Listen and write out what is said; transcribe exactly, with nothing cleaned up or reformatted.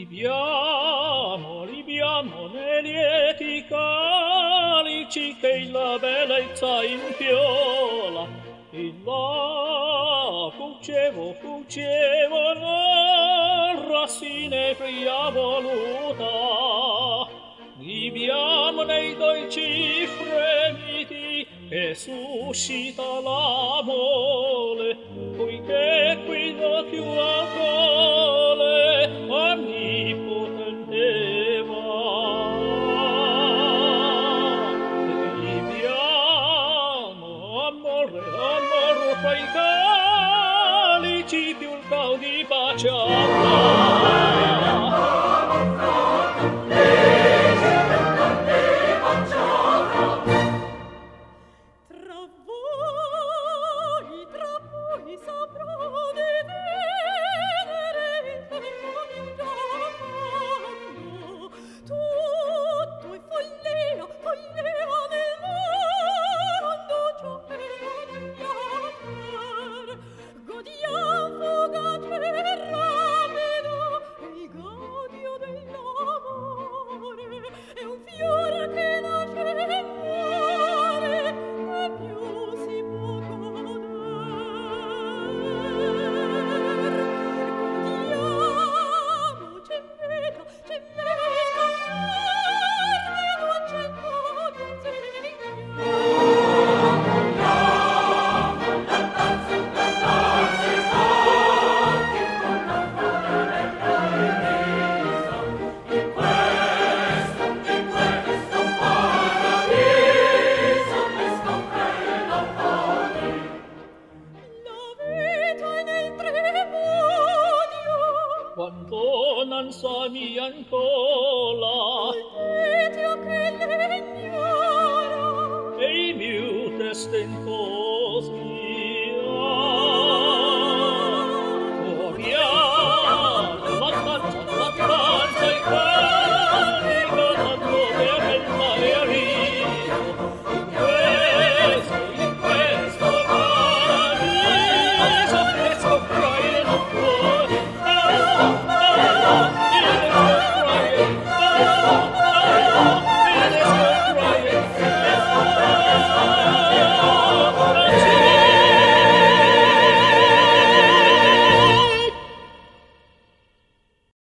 Libiamo, libiamo nei lieti calici che la bellezza infiola. E là fuggevo, fuggevo nella sinefria voluta. Libiamo nei dolci fremiti che suscita l'amore, poiché qui non più alcole onnipotente va. Libiamo, amore, amore, fra i calici più il gaudi pace avrà. Quanto non so mi ancora e il mio testento